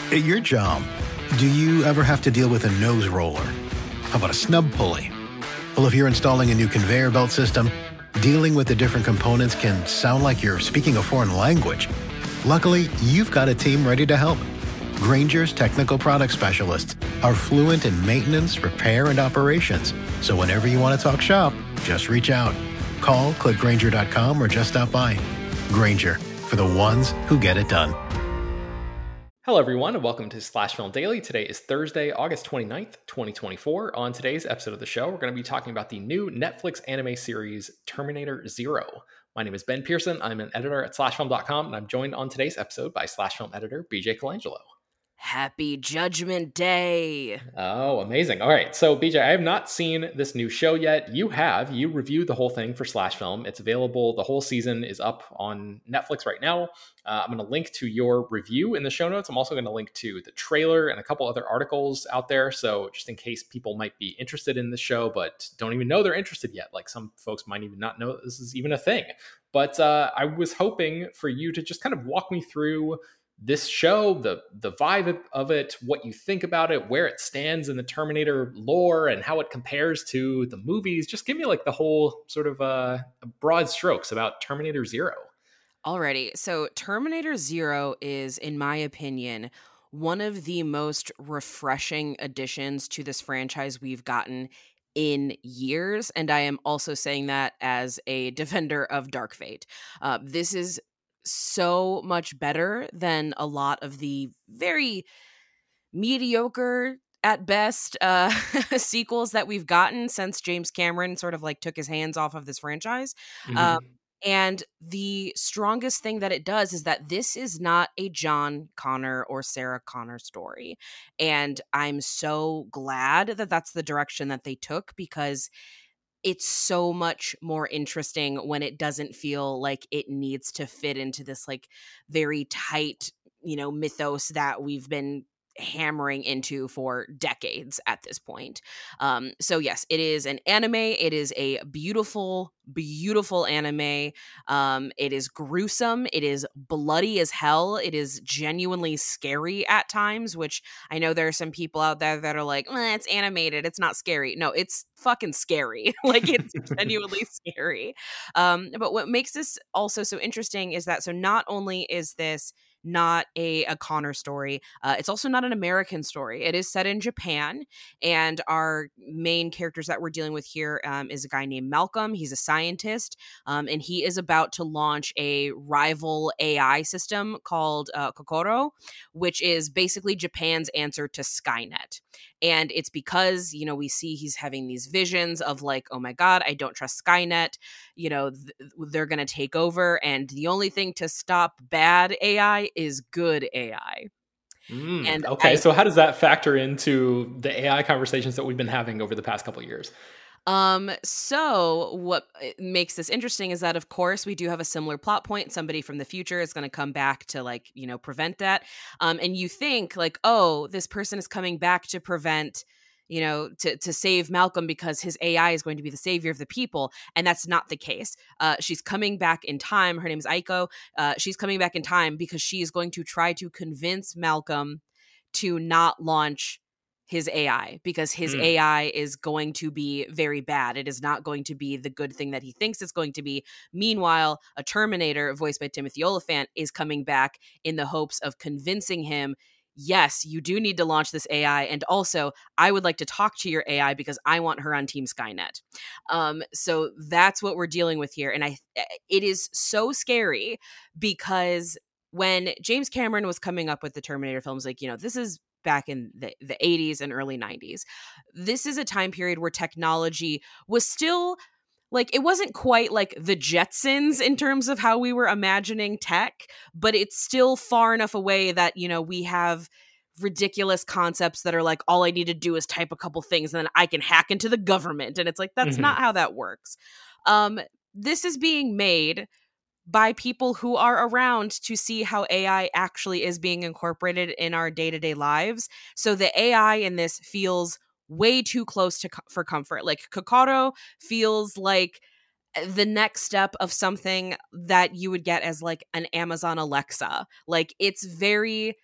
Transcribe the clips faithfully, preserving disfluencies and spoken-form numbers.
At your job, do you ever have to deal with a nose roller? How about a snub pulley? Well, if you're installing a new conveyor belt system, dealing with the different components can sound like you're speaking a foreign language. Luckily, you've got a team ready to help. Grainger's technical product specialists are fluent in maintenance, repair, and operations. So whenever you want to talk shop, just reach out. Call, click Grainger dot com, or just stop by. Grainger, for the ones who get it done. Hello, everyone, and welcome to Slash Film Daily. Today is Thursday, August twenty-ninth, twenty twenty-four. On today's episode of the show, we're going to be talking about the new Netflix anime series, Terminator Zero. My name is Ben Pearson. I'm an editor at slash film dot com, and I'm joined on today's episode by Slash Film editor B J Colangelo. Happy Judgment Day. Oh, amazing. All right. So, B J, I have not seen this new show yet. You have. You reviewed the whole thing for Slash Film. It's available. The whole season is up on Netflix right now. Uh, I'm going to link to your review in the show notes. I'm also going to link to the trailer and a couple other articles out there. So just in case people might be interested in the show, but don't even know they're interested yet. Like some folks might even not know that this is even a thing. But uh, I was hoping for you to just kind of walk me through this show, the the vibe of it, what you think about it, where it stands in the Terminator lore, and how it compares to the movies. Just give me like the whole sort of uh, broad strokes about Terminator Zero. Alrighty, so Terminator Zero is, in my opinion, one of the most refreshing additions to this franchise we've gotten in years, and I am also saying that as a defender of Dark Fate. Uh, this is so much better than a lot of the very mediocre at best uh sequels that we've gotten since James Cameron sort of like took his hands off of this franchise. Mm-hmm. Um and the strongest thing that it does is that this is not a John Connor or Sarah Connor story. And I'm so glad that that's the direction that they took, because it's so much more interesting when it doesn't feel like it needs to fit into this like very tight, you know, mythos that we've been hammering into for decades at this point. Um, so yes, it is an anime. It is a beautiful, beautiful anime. Um, it is gruesome. It is bloody as hell. It is genuinely scary at times, which I know there are some people out there that are like, eh, it's animated, it's not scary. No, it's fucking scary. Like, it's genuinely scary. Um, but what makes this also so interesting is that, so not only is this not a, a Connor story, uh, it's also not an American story. It is set in Japan, and our main characters that we're dealing with here um, is a guy named Malcolm. He's a scientist, um, and he is about to launch a rival A I system called uh, Kokoro, which is basically Japan's answer to Skynet. And it's because, you know, we see he's having these visions of like, oh my God, I don't trust Skynet. You know, th- they're going to take over. And the only thing to stop bad A I is good A I. Mm, and okay. I, So how does that factor into the A I conversations that we've been having over the past couple of years? Um, so what makes this interesting is that, of course, we do have a similar plot point. Somebody from the future is going to come back to, like, you know, prevent that. Um, and you think like, oh, this person is coming back to prevent, you know, to, to save Malcolm because his A I is going to be the savior of the people. And that's not the case. Uh, she's coming back in time. Her name is Aiko. Uh, she's coming back in time because she is going to try to convince Malcolm to not launch his A I, because his Hmm. A I is going to be very bad. It is not going to be the good thing that he thinks it's going to be. Meanwhile, a Terminator, voiced by Timothy Olyphant, is coming back in the hopes of convincing him, yes, you do need to launch this A I. And also, I would like to talk to your A I because I want her on Team Skynet. Um, so that's what we're dealing with here. And I, it is so scary because when James Cameron was coming up with the Terminator films, like, you know, this is back in the, the eighties and early nineties. This is a time period where technology was still like, it wasn't quite like the Jetsons in terms of how we were imagining tech, but it's still far enough away that, you know, we have ridiculous concepts that are like, all I need to do is type a couple things and then I can hack into the government. And it's like, that's Mm-hmm. not how that works. Um, this is being made by people who are around to see how A I actually is being incorporated in our day-to-day lives. So the A I in this feels way too close to for comfort. Like, Kokoro feels like the next step of something that you would get as like an Amazon Alexa. Like, it's very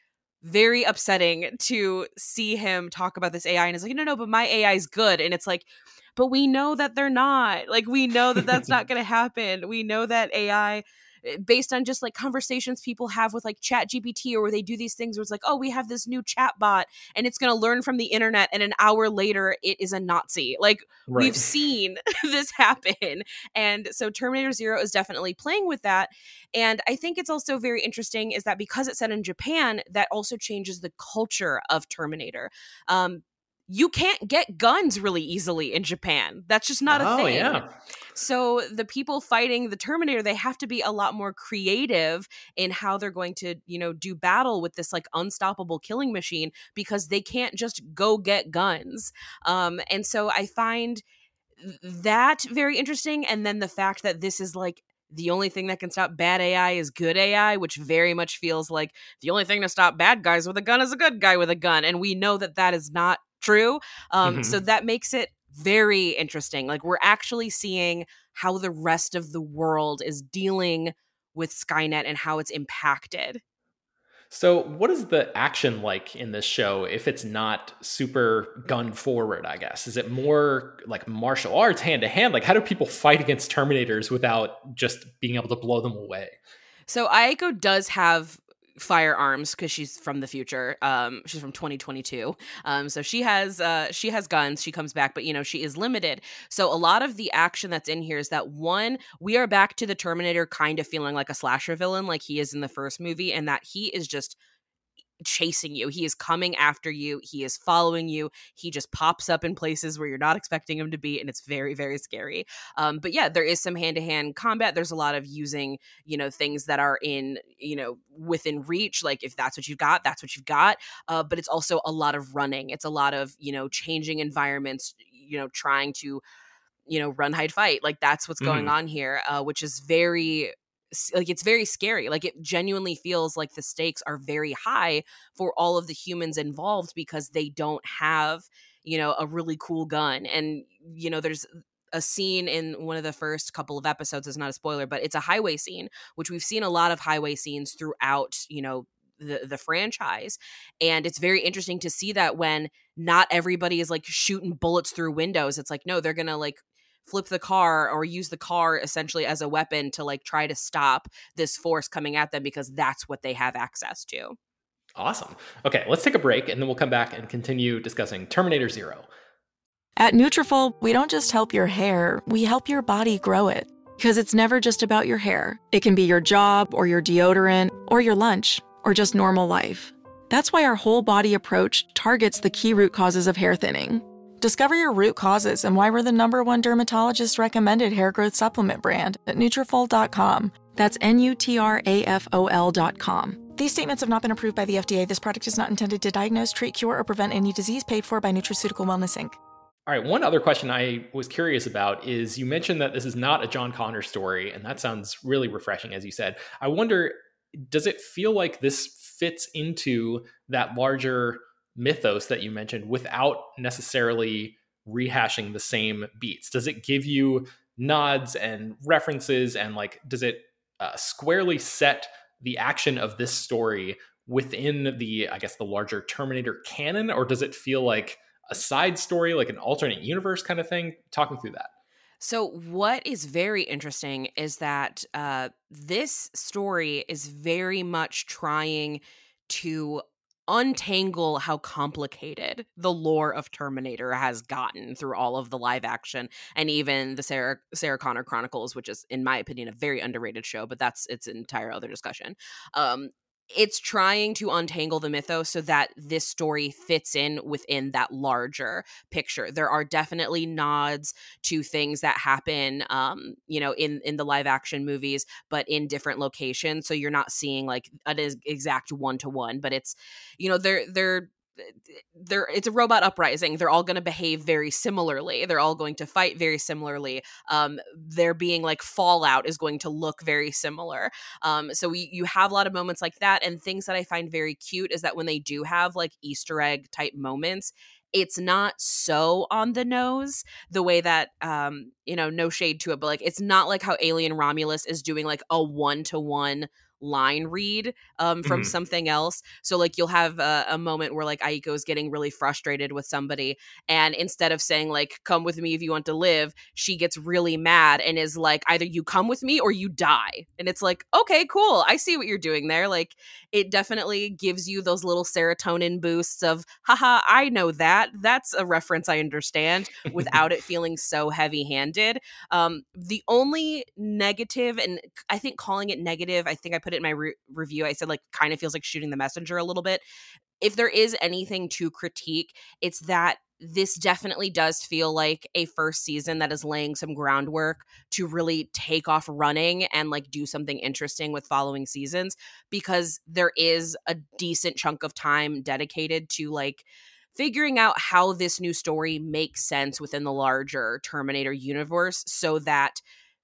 very upsetting to see him talk about this A I, and it's like, no, no, but my A I is good. And it's like, but we know that they're not. Like, we know that that's not going to happen. We know that A I, based on just like conversations people have with like Chat G P T, or where they do these things where it's like, oh, we have this new chat bot and it's going to learn from the internet, and an hour later it is a Nazi. Like, right. We've seen this happen. And so Terminator Zero is definitely playing with that. And I think it's also very interesting is that because it's set in Japan, that also changes the culture of Terminator. Um, you can't get guns really easily in Japan. That's just not oh, a thing. Yeah. So the people fighting the Terminator, they have to be a lot more creative in how they're going to, you know, do battle with this like unstoppable killing machine, because they can't just go get guns. Um, and so I find that very interesting. And then the fact that this is like, the only thing that can stop bad A I is good A I, which very much feels like the only thing to stop bad guys with a gun is a good guy with a gun. And we know that that is not true. Um, mm-hmm. So that makes it very interesting. Like, we're actually seeing how the rest of the world is dealing with Skynet and how it's impacted. So what is the action like in this show if it's not super gun forward, I guess? Is it more like martial arts, hand to hand? Like, how do people fight against Terminators without just being able to blow them away? So Aiko does have firearms because she's from the future. Um, she's from twenty twenty-two. Um, so she has uh, she has guns. She comes back, but you know, she is limited. So a lot of the action that's in here is that, one, we are back to the Terminator kind of feeling like a slasher villain, like he is in the first movie, and that he is just chasing you. He is coming after you. He is following you. He just pops up in places where you're not expecting him to be, and it's very, very scary. Um, but yeah, there is some hand-to-hand combat. There's a lot of using, you know, things that are in, you know, within reach. Like, if that's what you've got, that's what you've got. Uh, but it's also a lot of running. It's a lot of, you know, changing environments, you know, trying to, you know, run, hide, fight. Like, that's what's going mm. on here, uh, which is very... like, it's very scary. Like, it genuinely feels like the stakes are very high for all of the humans involved, because they don't have, you know, a really cool gun. And, you know, there's a scene in one of the first couple of episodes, it's not a spoiler, but it's a highway scene, which we've seen a lot of highway scenes throughout, you know, the the franchise. And it's very interesting to see that when not everybody is like shooting bullets through windows. It's like, no, they're gonna like flip the car or use the car essentially as a weapon to like try to stop this force coming at them, because that's what they have access to. Awesome. Okay, let's take a break and then we'll come back and continue discussing Terminator Zero. At Nutrafol, we don't just help your hair, we help your body grow it. Because it's never just about your hair. It can be your job or your deodorant or your lunch or just normal life. That's why our whole body approach targets the key root causes of hair thinning. Discover your root causes and why we're the number one dermatologist recommended hair growth supplement brand at Nutrafol dot com. That's N U T R A F O L dot com. These statements have not been approved by the F D A. This product is not intended to diagnose, treat, cure, or prevent any disease. Paid for by Nutraceutical Wellness, Incorporated. All right, one other question I was curious about is, you mentioned that this is not a John Connor story, and that sounds really refreshing, as you said. I wonder, does it feel like this fits into that larger mythos that you mentioned without necessarily rehashing the same beats? Does it give you nods and references, and like, does it uh, squarely set the action of this story within the, I guess, the larger Terminator canon, or does it feel like a side story, like an alternate universe kind of thing? Talk me through that. So what is very interesting is that uh, this story is very much trying to untangle how complicated the lore of Terminator has gotten through all of the live action and even the Sarah Sarah Connor Chronicles, which is, in my opinion, a very underrated show, but that's its entire other discussion. Um, it's trying to untangle the mythos so that this story fits in within that larger picture. There are definitely nods to things that happen, um, you know, in, in the live action movies, but in different locations. So you're not seeing like an exact one-to-one, but it's, you know, they're, they're, they're it's a robot uprising. They're all going to behave very similarly. They're all going to fight very similarly. Um, there being like fallout is going to look very similar. Um, so we, you have a lot of moments like that. And things that I find very cute is that when they do have like Easter egg type moments, it's not so on the nose the way that, um, you know, no shade to it, but like, it's not like how Alien Romulus is doing like a one-to-one line read um, from Mhm. something else. So like you'll have a, a moment where like Aiko is getting really frustrated with somebody, and instead of saying like come with me if you want to live, she gets really mad and is like either you come with me or you die. And it's like, okay, cool, I see what you're doing there. Like it definitely gives you those little serotonin boosts of haha, I know that that's a reference I understand, without it feeling so heavy handed. Um, the only negative, and I think calling it negative, I think I put it in my re- review, I said like kind of feels like shooting the messenger a little bit. If there is anything to critique, it's that this definitely does feel like a first season that is laying some groundwork to really take off running and like do something interesting with following seasons, because there is a decent chunk of time dedicated to like figuring out how this new story makes sense within the larger Terminator universe, so that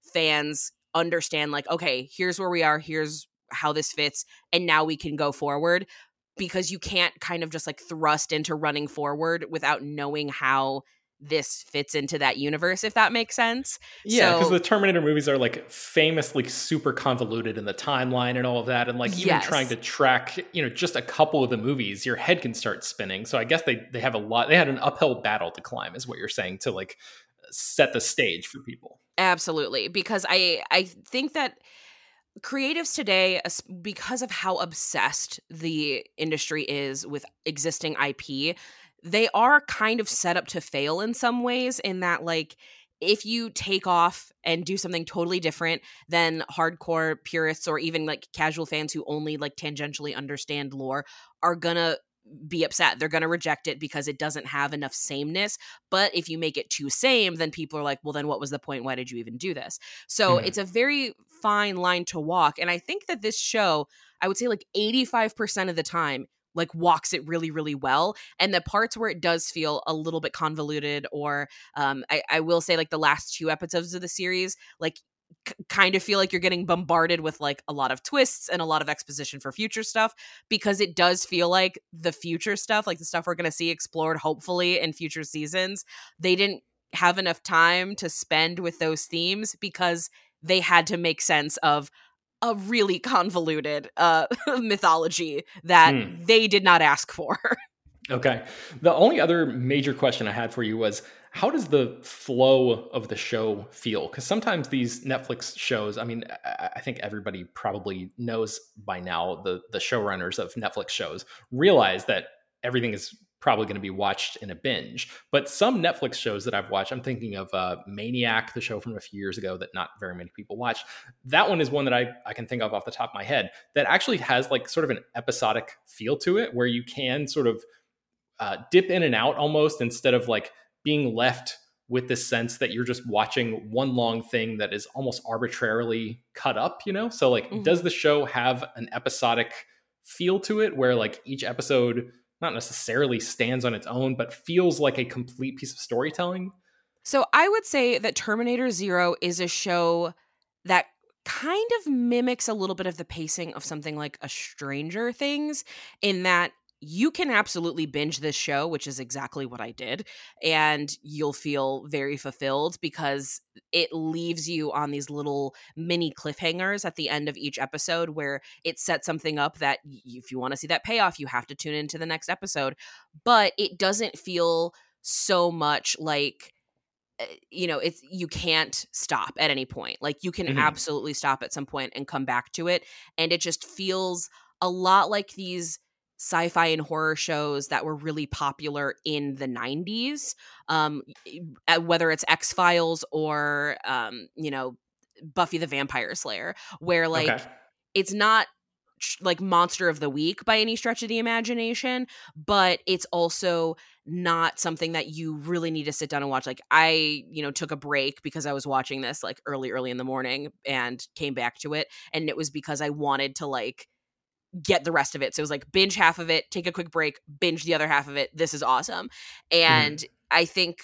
fans understand like, okay, here's where we are, here's how this fits, and now we can go forward. Because you can't kind of just like thrust into running forward without knowing how this fits into that universe, if that makes sense. Yeah, because So the Terminator movies are like famously super convoluted in the timeline and all of that. And like even trying yes, to track, you know, just a couple of the movies, your head can start spinning. So I guess they they have a lot, they had an uphill battle to climb, is what you're saying, to like set the stage for people. absolutely. Because I I think that creatives today, es- because of how obsessed the industry is with existing I P, they are kind of set up to fail in some ways, in that like if you take off and do something totally different than hardcore purists or even like casual fans who only like tangentially understand lore are gonna be upset. They're going to reject it because it doesn't have enough sameness. But if you make it too same, then people are like, well, then what was the point? Why did you even do this? So Mhm. it's a very fine line to walk. And I think that this show, I would say like eighty-five percent of the time, like walks it really, really well. And the parts where it does feel a little bit convoluted, or um, I, I will say like the last two episodes of the series, like k- kind of feel like you're getting bombarded with like a lot of twists and a lot of exposition for future stuff, because it does feel like the future stuff, like the stuff we're going to see explored hopefully in future seasons, they didn't have enough time to spend with those themes because they had to make sense of a really convoluted uh mythology that Hmm. they did not ask for. Okay. The only other major question I had for you was, how does the flow of the show feel? Because sometimes these Netflix shows, I mean, I, I think everybody probably knows by now, the the showrunners of Netflix shows realize that everything is probably going to be watched in a binge. But some Netflix shows that I've watched, I'm thinking of uh, Maniac, the show from a few years ago that not very many people watch. That one is one that I, I can think of off the top of my head that actually has like sort of an episodic feel to it, where you can sort of uh, dip in and out almost, instead of like being left with the sense that you're just watching one long thing that is almost arbitrarily cut up, you know? So like, does Mhm. the show have an episodic feel to it where like each episode not necessarily stands on its own, but feels like a complete piece of storytelling? So I would say that Terminator Zero is a show that kind of mimics a little bit of the pacing of something like a Stranger Things, in that you can absolutely binge this show, which is exactly what I did, and you'll feel very fulfilled because it leaves you on these little mini cliffhangers at the end of each episode where it sets something up that y- if you want to see that payoff, you have to tune into the next episode. But it doesn't feel so much like uh, you know, it's you can't stop at any point. Like you can Mhm. absolutely stop at some point and come back to it, and it just feels a lot like these sci-fi and horror shows that were really popular in the nineties, um y- uh, whether it's X-Files or um you know, Buffy the Vampire Slayer, where Okay. like it's not sh- like monster of the week by any stretch of the imagination, but it's also not something that you really need to sit down and watch. Like I, you know, took a break because I was watching this like early, early in the morning and came back to it. And it was because I wanted to like get the rest of it. So it was like binge half of it, take a quick break, binge the other half of it. This is awesome. Mhm. And I think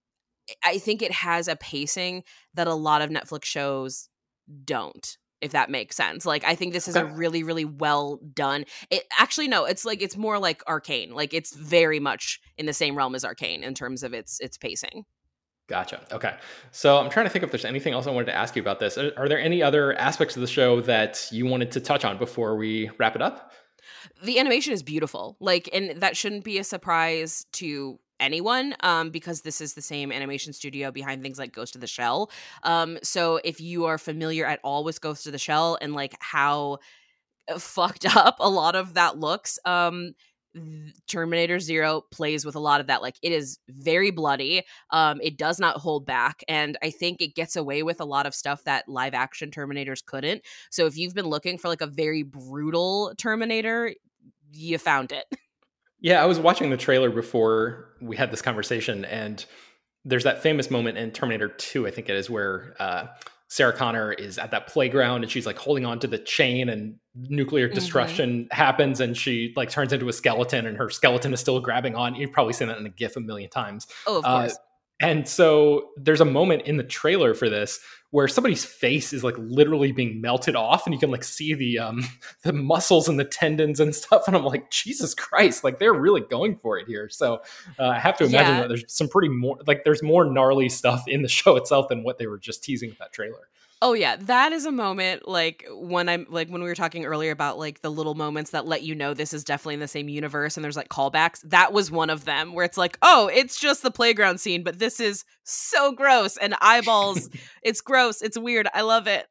I think it has a pacing that a lot of Netflix shows don't, if that makes sense. Like I think this is a Okay. really, really well done. It actually no, it's like it's more like Arcane. Like it's very much in the same realm as Arcane in terms of its its pacing. Gotcha. Okay. So I'm trying to think if there's anything else I wanted to ask you about this. Are, are there any other aspects of the show that you wanted to touch on before we wrap it up? The animation is beautiful. Like, and that shouldn't be a surprise to anyone, um, because this is the same animation studio behind things like Ghost of the Shell. Um, so if you are familiar at all with Ghost of the Shell and like how fucked up a lot of that looks, um, Terminator Zero plays with a lot of that. Like, it is very bloody. Um, it does not hold back. And I think it gets away with a lot of stuff that live action Terminators couldn't. So if you've been looking for like a very brutal Terminator, you found it. Yeah, I was watching the trailer before we had this conversation, and there's that famous moment in Terminator two, I think it is, where uh, Sarah Connor is at that playground and she's like holding on to the chain and nuclear destruction mm-hmm. happens and she like turns into a skeleton and her skeleton is still grabbing on. You've probably seen that in a GIF a million times. Oh, of course. Uh, and so there's a moment in the trailer for this where somebody's face is like literally being melted off and you can like see the um the muscles and the tendons and stuff. And I'm like, Jesus Christ, like they're really going for it here. So uh, I have to imagine yeah. that there's some pretty more like there's more gnarly stuff in the show itself than what they were just teasing with that trailer. Oh yeah, that is a moment like when I'm like when we were talking earlier about like the little moments that let you know this is definitely in the same universe and there's like callbacks. That was one of them where it's like, oh, it's just the playground scene, but this is so gross and eyeballs. It's gross. It's weird. I love it.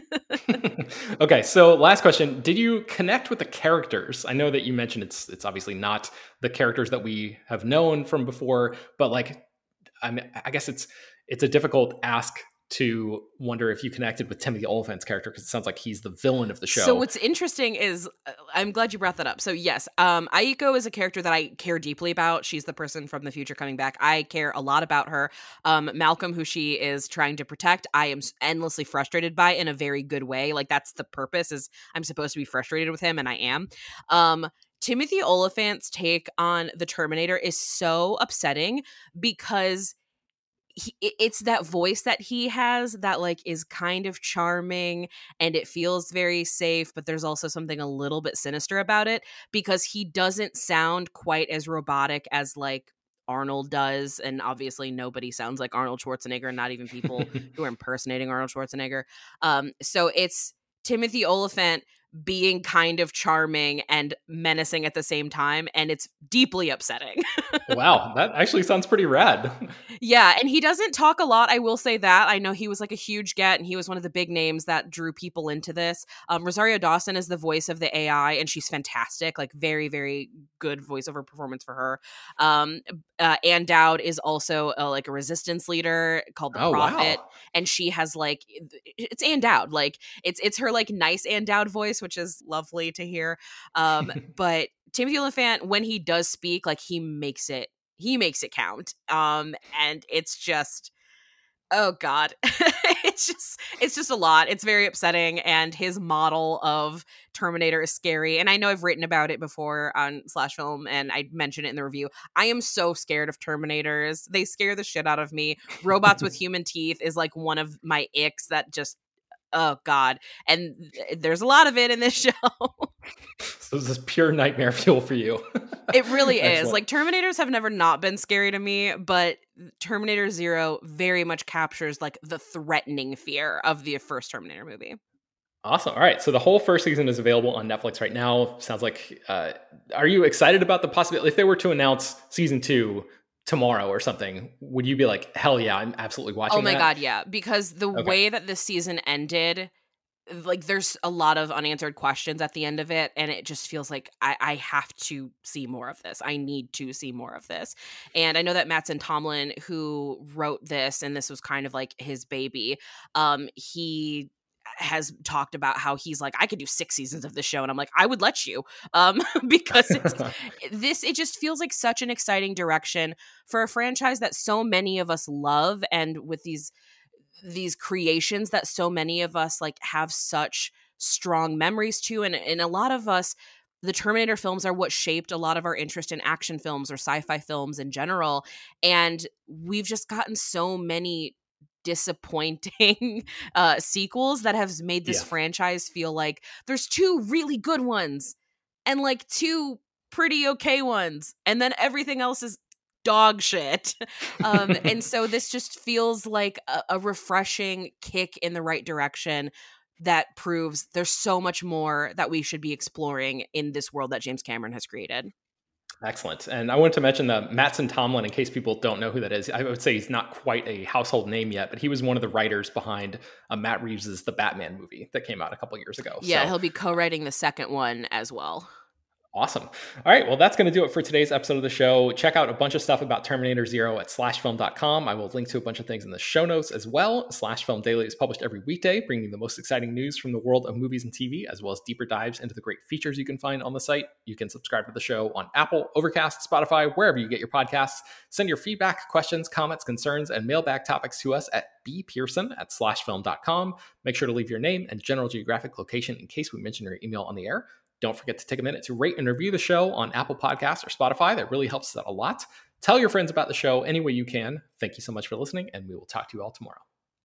Okay, so last question. Did you connect with the characters? I know that you mentioned it's it's obviously not the characters that we have known from before, but like I mean, I guess it's it's a difficult ask to wonder if you connected with Timothy Olyphant's character because it sounds like he's the villain of the show. So what's interesting is, uh, I'm glad you brought that up. So yes, um, Aiko is a character that I care deeply about. She's the person from the future coming back. I care a lot about her. Um, Malcolm, who she is trying to protect, I am endlessly frustrated by in a very good way. Like that's the purpose, is I'm supposed to be frustrated with him, and I am. Um, Timothy Olyphant's take on the Terminator is so upsetting because He, it's that voice that he has that like is kind of charming and it feels very safe, but there's also something a little bit sinister about it because he doesn't sound quite as robotic as like Arnold does. And obviously nobody sounds like Arnold Schwarzenegger, not even people who are impersonating Arnold Schwarzenegger. Um, so it's Timothy Olyphant being kind of charming and menacing at the same time, and it's deeply upsetting. Wow, that actually sounds pretty rad. Yeah, and he doesn't talk a lot, I will say that. I know he was like a huge get, and he was one of the big names that drew people into this. Um, Rosario Dawson is the voice of the A I, and she's fantastic, like very, very good voiceover performance for her. Um, uh, Ann Dowd is also uh, like a resistance leader called the oh, Prophet, wow. and she has like, it's Ann Dowd, like it's it's her like nice Ann Dowd voice, which is lovely to hear. Um, but Timothy Olyphant, when he does speak, like he makes it, he makes it count. Um, and it's just, oh God, it's just, it's just a lot. It's very upsetting. And his model of Terminator is scary. And I know I've written about it before on Slash Film and I mentioned it in the review. I am so scared of Terminators. They scare the shit out of me. Robots with human teeth is like one of my icks that just, oh God. And th- there's a lot of it in this show. So this is pure nightmare fuel for you. It really is. Like Terminators have never not been scary to me, but Terminator Zero very much captures like the threatening fear of the first Terminator movie. Awesome. All right. So the whole first season is available on Netflix right now. Sounds like, uh, are you excited about the possibility? If they were to announce season two tomorrow or something, would you be like, hell yeah, I'm absolutely watching Oh my that? God, yeah. Because the Okay. way that this season ended, like there's a lot of unanswered questions at the end of it, and it just feels like I, I have to see more of this. I need to see more of this. And I know that Mattson Tomlin, who wrote this, and this was kind of like his baby, um, he has talked about how he's like, I could do six seasons of this show. And I'm like, I would let you, um, because it's this, it just feels like such an exciting direction for a franchise that so many of us love. And with these, these creations that so many of us like have such strong memories to. And, and a lot of us, the Terminator films are what shaped a lot of our interest in action films or sci-fi films in general. And we've just gotten so many disappointing uh sequels that have made this Yeah. franchise feel like there's two really good ones and like two pretty okay ones, and then everything else is dog shit. Um, and so this just feels like a, a refreshing kick in the right direction that proves there's so much more that we should be exploring in this world that James Cameron has created. Excellent. And I wanted to mention that Mattson Tomlin, in case people don't know who that is. I would say he's not quite a household name yet, but he was one of the writers behind uh, Matt Reeves's The Batman movie that came out a couple years ago. Yeah, so. He'll be co-writing the second one as well. Awesome. All right. Well, that's going to do it for today's episode of the show. Check out a bunch of stuff about Terminator Zero at slash film dot com. I will link to a bunch of things in the show notes as well. Slash Film Daily is published every weekday, bringing the most exciting news from the world of movies and T V, as well as deeper dives into the great features you can find on the site. You can subscribe to the show on Apple, Overcast, Spotify, wherever you get your podcasts. Send your feedback, questions, comments, concerns, and mailbag topics to us at b pearson at slash film dot com. Make sure to leave your name and general geographic location in case we mention your email on the air. Don't forget to take a minute to rate and review the show on Apple Podcasts or Spotify. That really helps us out a lot. Tell your friends about the show any way you can. Thank you so much for listening, and we will talk to you all tomorrow.